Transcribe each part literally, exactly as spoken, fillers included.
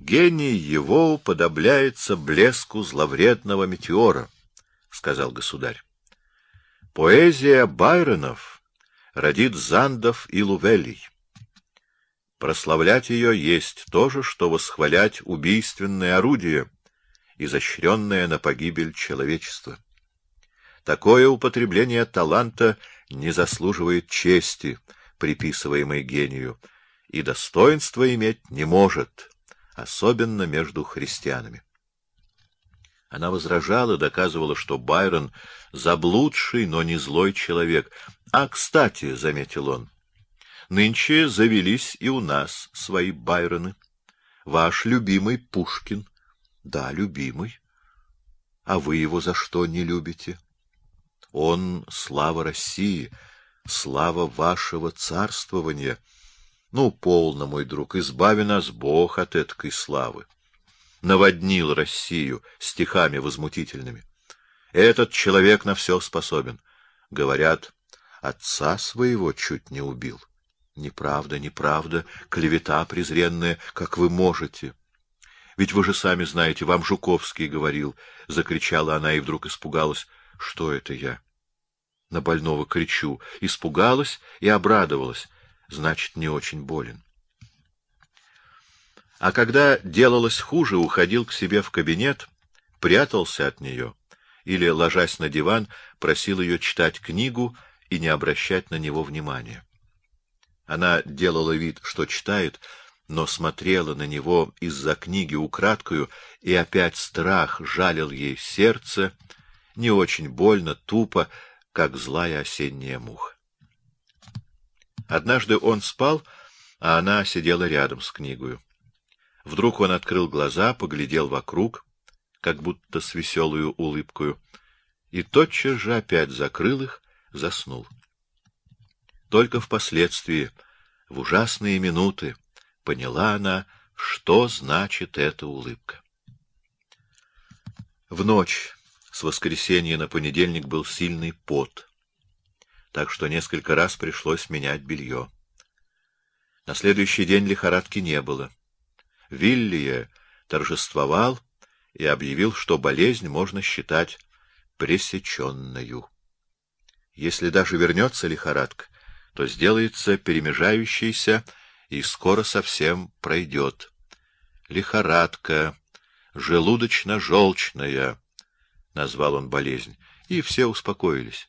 Гений его уподобляется блеску зловредного метеора, — сказал государь. Поэзия Байронов родит Зандов и Лувелий. Прославлять ее есть то же, что восхвалять убийственное орудие, изощренное на погибель человечества. Такое употребление таланта не заслуживает чести, приписываемой гению, и достоинства иметь не может, особенно между христианами. Она возражала, доказывала, что Байрон — заблудший, но не злой человек. А, кстати, — заметил он, — нынче завелись и у нас свои Байроны. Ваш любимый Пушкин. Да, любимый. А вы его за что не любите? Он — слава России, слава вашего царствования. Ну, полно, мой друг, избави нас Бог от эткой славы. Наводнил Россию стихами возмутительными. Этот человек на все способен. Говорят, отца своего чуть не убил. Неправда, неправда, клевета презренная, как вы можете. Ведь вы же сами знаете, вам Жуковский говорил, — закричала она и вдруг испугалась. Что это я? На больного кричу. Испугалась и обрадовалась. Значит, не очень болен. А когда делалось хуже, уходил к себе в кабинет, прятался от нее или, ложась на диван, просил ее читать книгу и не обращать на него внимания. Она делала вид, что читает, но смотрела на него из-за книги украдкою, и опять страх жалил ей сердце, не очень больно, тупо, как злая осенняя муха. Однажды он спал, а она сидела рядом с книгою. Вдруг он открыл глаза, поглядел вокруг, как будто с веселую улыбкою, и тотчас же опять закрыл их, заснул. Только впоследствии, в ужасные минуты, поняла она, что значит эта улыбка. В ночь с воскресенья на понедельник был сильный пот, так что несколько раз пришлось менять белье. На следующий день лихорадки не было. Виллие торжествовал и объявил, что болезнь можно считать пресеченною. Если даже вернется лихорадка, то сделается перемежающейся и скоро совсем пройдет. Лихорадка, желудочно-желчная, назвал он болезнь, и все успокоились.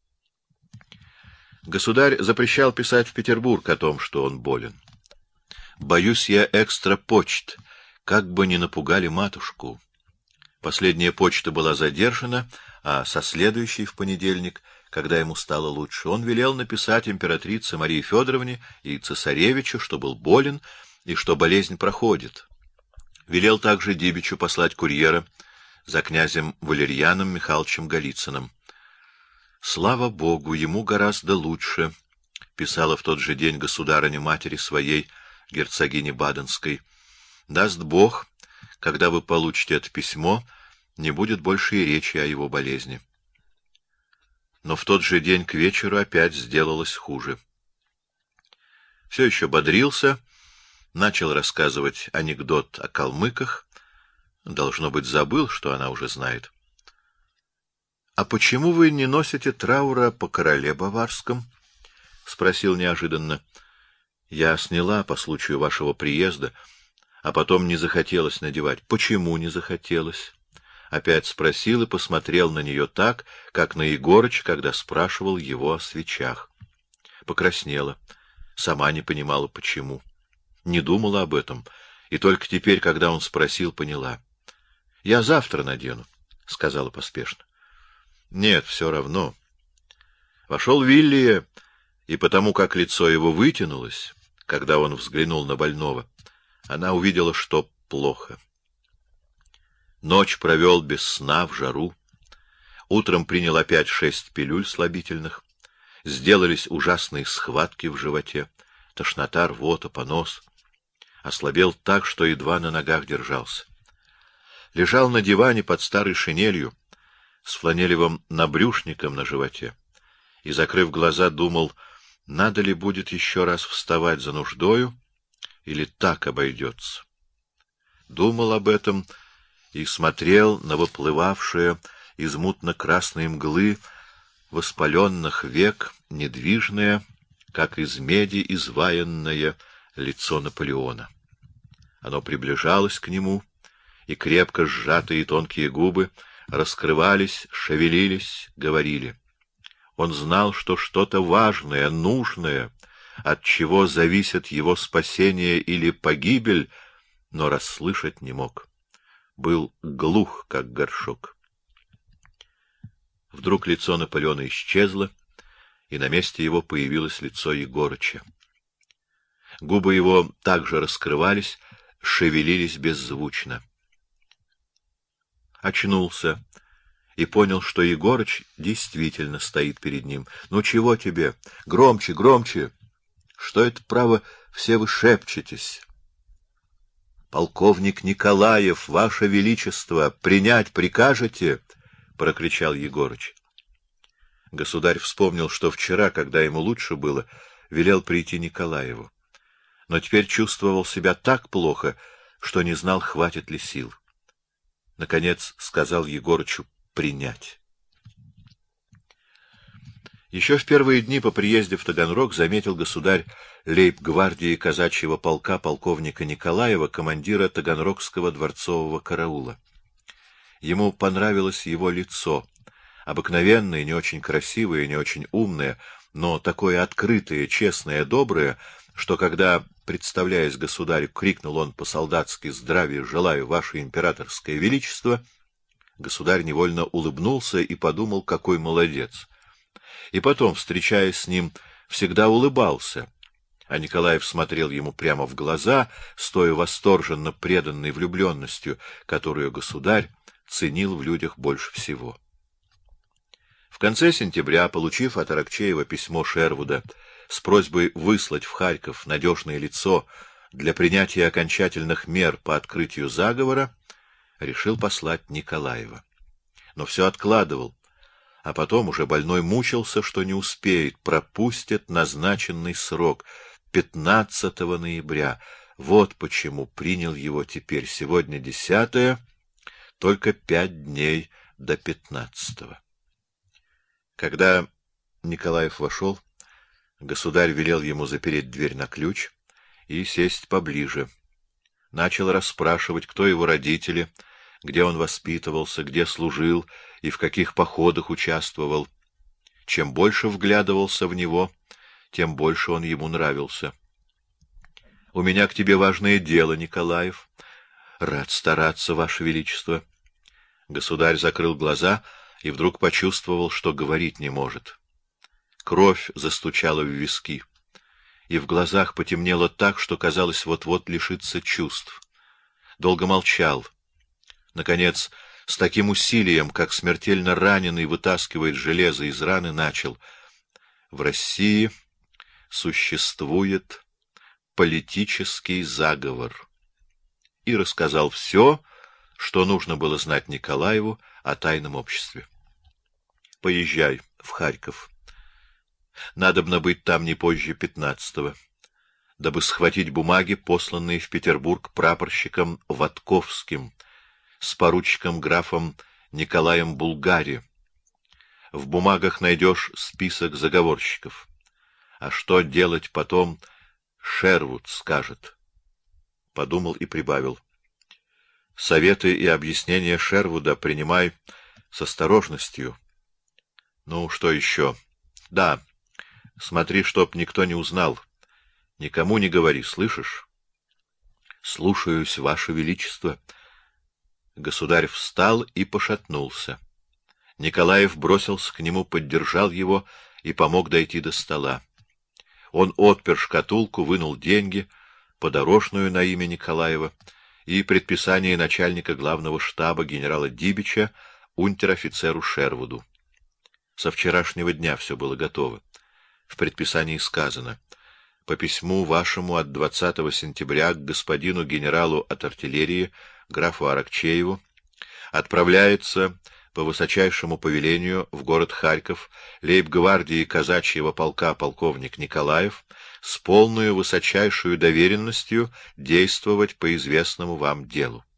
Государь запрещал писать в Петербург о том, что он болен. Боюсь я экстра-почт, как бы не напугали матушку. Последняя почта была задержана, а со следующей в понедельник, когда ему стало лучше, он велел написать императрице Марии Федоровне и цесаревичу, что был болен и что болезнь проходит. Велел также Дибичу послать курьера за князем Валерьяном Михайловичем Голицыным. «Слава Богу, ему гораздо лучше», — писала в тот же день государыня матери своей, герцогине Баденской. «Даст Бог, когда вы получите это письмо, не будет больше и речи о его болезни». Но в тот же день к вечеру опять сделалось хуже. Все еще бодрился, начал рассказывать анекдот о калмыках, должно быть, забыл, что она уже знает. — А почему вы не носите траура по короле Баварском? — спросил неожиданно. — Я сняла по случаю вашего приезда, а потом не захотелось надевать. — Почему не захотелось? Опять спросил и посмотрел на нее так, как на Егорыч, когда спрашивал его о свечах. Покраснела, сама не понимала, почему. Не думала об этом, и только теперь, когда он спросил, поняла. — Я завтра надену, — сказала поспешно. — Нет, все равно. Вошел Виллие, и потому как лицо его вытянулось, когда он взглянул на больного, она увидела, что плохо. Ночь провел без сна в жару. Утром принял опять шесть пилюль слабительных. Сделались ужасные схватки в животе. Тошнота, рвота, понос. Ослабел так, что едва на ногах держался. Лежал на диване под старой шинелью, с фланелевым набрюшником на животе, и, закрыв глаза, думал, надо ли будет еще раз вставать за нуждою, или так обойдется. думал об этом и смотрел на выплывавшее из мутно-красной мглы воспаленных век недвижное, как из меди изваянное, лицо Наполеона. Оно приближалось к нему, и крепко сжатые тонкие губы раскрывались, шевелились, говорили. Он знал, что что-то важное, нужное, от чего зависит его спасение или погибель, но расслышать не мог. Был глух, как горшок. Вдруг лицо Наполеона исчезло, и на месте его появилось лицо Егорыча. Губы его также раскрывались, шевелились беззвучно. Очнулся и понял, что Егорыч действительно стоит перед ним. — Ну чего тебе? Громче, громче! Что это, право, все вы шепчетесь? — Полковник Николаев, ваше величество, принять прикажете? — прокричал Егорыч. Государь вспомнил, что вчера, когда ему лучше было, велел прийти Николаеву. Но теперь чувствовал себя так плохо, что не знал, хватит ли сил. Наконец сказал Егорычу принять. Еще в первые дни по приезде в Таганрог заметил государь лейб-гвардии казачьего полка полковника Николаева, командира Таганрогского дворцового караула. Ему понравилось его лицо, обыкновенное, не очень красивое, не очень умное, но такое открытое, честное, доброе, что когда, представляясь государю, крикнул он по-солдатски «Здравия желаю, ваше императорское величество», государь невольно улыбнулся и подумал, какой молодец. И потом, встречаясь с ним, всегда улыбался, а Николаев смотрел ему прямо в глаза, стоя восторженно преданной влюбленностью, которую государь ценил в людях больше всего. В конце сентября, получив от Аракчеева письмо Шервуда с просьбой выслать в Харьков надежное лицо для принятия окончательных мер по открытию заговора, решил послать Николаева. Но все откладывал, а потом уже больной мучился, что не успеет, пропустит назначенный срок — пятнадцатого ноября. Вот почему принял его теперь. Сегодня десятое, только пять дней до пятнадцатого. Когда Николаев вошел, государь велел ему запереть дверь на ключ и сесть поближе. Начал расспрашивать, кто его родители, где он воспитывался, где служил и в каких походах участвовал. Чем больше вглядывался в него, тем больше он ему нравился. — У меня к тебе важное дело, Николаев. — Рад стараться, ваше величество. Государь закрыл глаза и вдруг почувствовал, что говорить не может. Кровь застучала в виски, и в глазах потемнело так, что казалось, вот-вот лишится чувств. Долго молчал. Наконец, с таким усилием, как смертельно раненый вытаскивает железо из раны, начал: в России существует политический заговор. И рассказал все, что нужно было знать Николаеву о тайном обществе. Поезжай в Харьков. Надобно быть там не позже пятнадцатого, дабы схватить бумаги, посланные в Петербург прапорщиком Ватковским, с поручиком графом Николаем Булгари. В бумагах найдешь список заговорщиков. А что делать потом, Шервуд скажет. Подумал и прибавил: советы и объяснения Шервуда принимай с осторожностью. Ну, что еще? Да, смотри, чтоб никто не узнал. Никому не говори, слышишь? Слушаюсь, ваше величество. Государь встал и пошатнулся. Николаев бросился к нему, поддержал его и помог дойти до стола. Он отпер шкатулку, вынул деньги, подорожную на имя Николаева, и предписание начальника главного штаба генерала Дибича унтер-офицеру Шервуду. Со вчерашнего дня все было готово. В предписании сказано: по письму вашему от двадцатого сентября к господину генералу от артиллерии графу Аракчееву отправляется по высочайшему повелению в город Харьков лейб-гвардии казачьего полка полковник Николаев с полной высочайшую доверенностью действовать по известному вам делу.